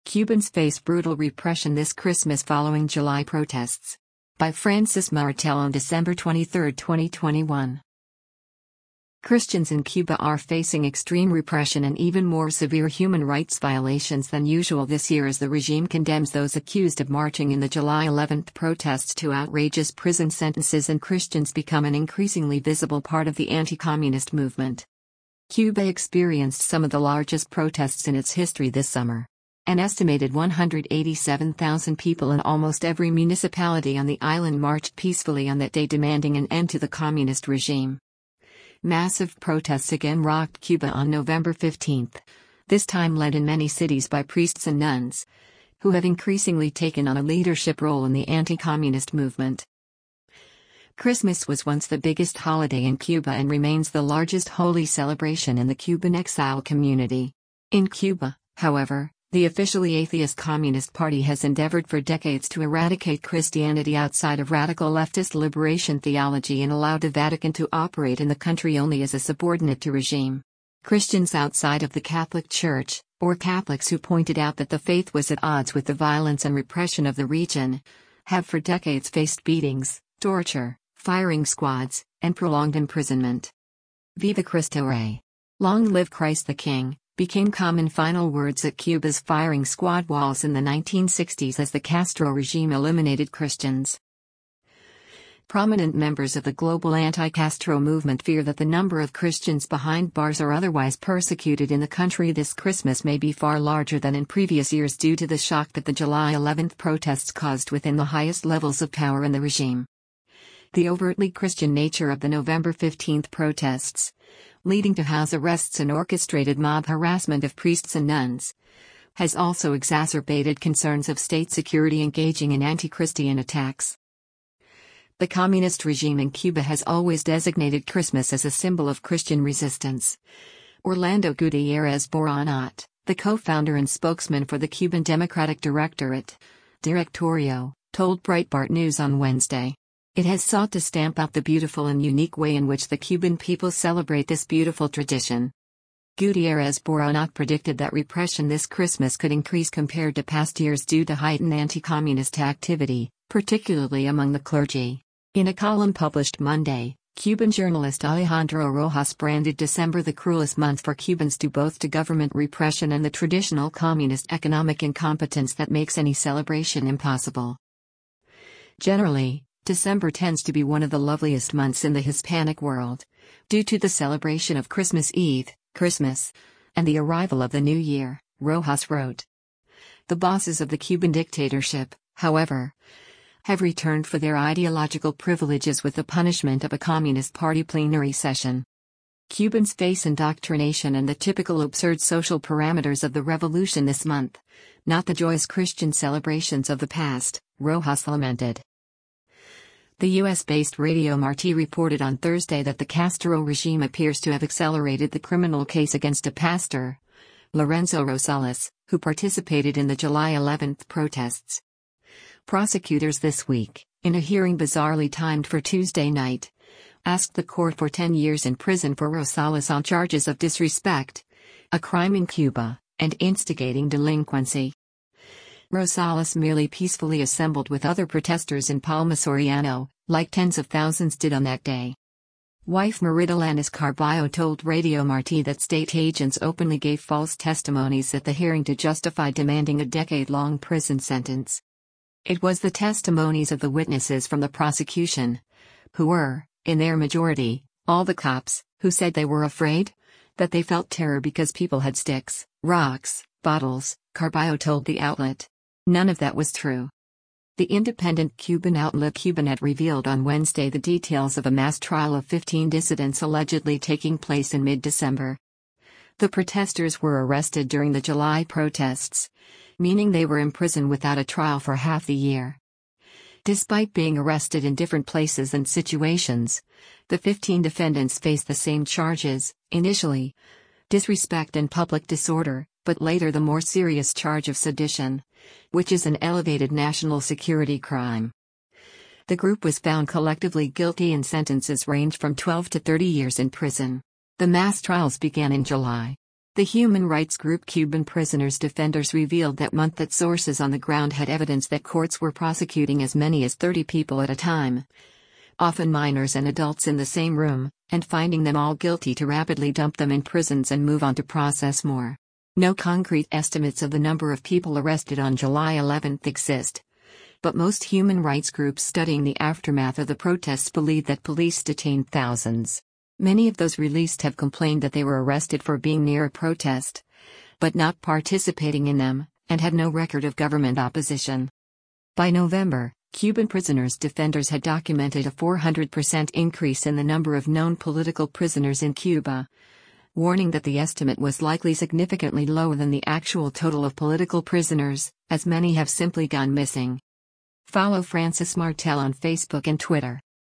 Cubans face brutal repression this Christmas following July protests. By Francis Martel on December 23, 2021. Christians in Cuba are facing extreme repression and even more severe human rights violations than usual this year as the regime condemns those accused of marching in the July 11th protests to outrageous prison sentences, and Christians become an increasingly visible part of the anti-communist movement. Cuba experienced some of the largest protests in its history this summer. An estimated 187,000 people in almost every municipality on the island marched peacefully on that day, demanding an end to the communist regime. Massive protests again rocked Cuba on November 15, this time led in many cities by priests and nuns, who have increasingly taken on a leadership role in the anti-communist movement. Christmas was once the biggest holiday in Cuba and remains the largest holy celebration in the Cuban exile community. In Cuba, however, the officially atheist Communist Party has endeavored for decades to eradicate Christianity outside of radical leftist liberation theology and allow the Vatican to operate in the country only as a subordinate to regime. Christians outside of the Catholic Church, or Catholics who pointed out that the faith was at odds with the violence and repression of the region, have for decades faced beatings, torture, firing squads, and prolonged imprisonment. Viva Cristo Rey! Long live Christ the King! Became common final words at Cuba's firing squad walls in the 1960s as the Castro regime eliminated Christians. Prominent members of the global anti-Castro movement fear that the number of Christians behind bars or otherwise persecuted in the country this Christmas may be far larger than in previous years due to the shock that the July 11th protests caused within the highest levels of power in the regime. The overtly Christian nature of the November 15th protests, leading to house arrests and orchestrated mob harassment of priests and nuns, has also exacerbated concerns of state security engaging in anti-Christian attacks. The communist regime in Cuba has always designated Christmas as a symbol of Christian resistance. Orlando Gutierrez Boronat, the co-founder and spokesman for the Cuban Democratic Directorate, Directorio, told Breitbart News on Wednesday. It has sought to stamp out the beautiful and unique way in which the Cuban people celebrate this beautiful tradition. Gutierrez Boronat predicted that repression this Christmas could increase compared to past years due to heightened anti-communist activity, particularly among the clergy. In a column published Monday, Cuban journalist Alejandro Rojas branded December the cruelest month for Cubans due both to government repression and the traditional communist economic incompetence that makes any celebration impossible. Generally, December tends to be one of the loveliest months in the Hispanic world, due to the celebration of Christmas Eve, Christmas, and the arrival of the New Year, Rojas wrote. The bosses of the Cuban dictatorship, however, have returned for their ideological privileges with the punishment of a Communist Party plenary session. Cubans face indoctrination and the typical absurd social parameters of the revolution this month, not the joyous Christian celebrations of the past, Rojas lamented. The US-based Radio Marti reported on Thursday that the Castro regime appears to have accelerated the criminal case against a pastor, Lorenzo Rosales, who participated in the July 11th protests. Prosecutors this week, in a hearing bizarrely timed for Tuesday night, asked the court for 10 years in prison for Rosales on charges of disrespect, a crime in Cuba, and instigating delinquency. Rosales merely peacefully assembled with other protesters in Palma Soriano, like tens of thousands did on that day. Wife Maridelanis Carballo told Radio Marti that state agents openly gave false testimonies at the hearing to justify demanding a decade-long prison sentence. It was the testimonies of the witnesses from the prosecution, who were, in their majority, all the cops, who said they were afraid, that they felt terror because people had sticks, rocks, bottles, Carballo told the outlet. None of that was true. The independent Cuban outlet Cubanet revealed on Wednesday the details of a mass trial of 15 dissidents allegedly taking place in mid-December. The protesters were arrested during the July protests, meaning they were imprisoned without a trial for half the year. Despite being arrested in different places and situations, the 15 defendants faced the same charges, initially, disrespect and public disorder, but later the more serious charge of sedition, which is an elevated national security crime. The group was found collectively guilty and sentences range from 12 to 30 years in prison. The mass trials began in July. The human rights group Cuban Prisoners Defenders revealed that month that sources on the ground had evidence that courts were prosecuting as many as 30 people at a time, often minors and adults in the same room, and finding them all guilty to rapidly dump them in prisons and move on to process more. No concrete estimates of the number of people arrested on July 11 exist, but most human rights groups studying the aftermath of the protests believe that police detained thousands. Many of those released have complained that they were arrested for being near a protest, but not participating in them, and had no record of government opposition. By November, Cuban Prisoners Defenders had documented a 400% increase in the number of known political prisoners in Cuba, warning that the estimate was likely significantly lower than the actual total of political prisoners, as many have simply gone missing. Follow Francis Martel on Facebook and Twitter.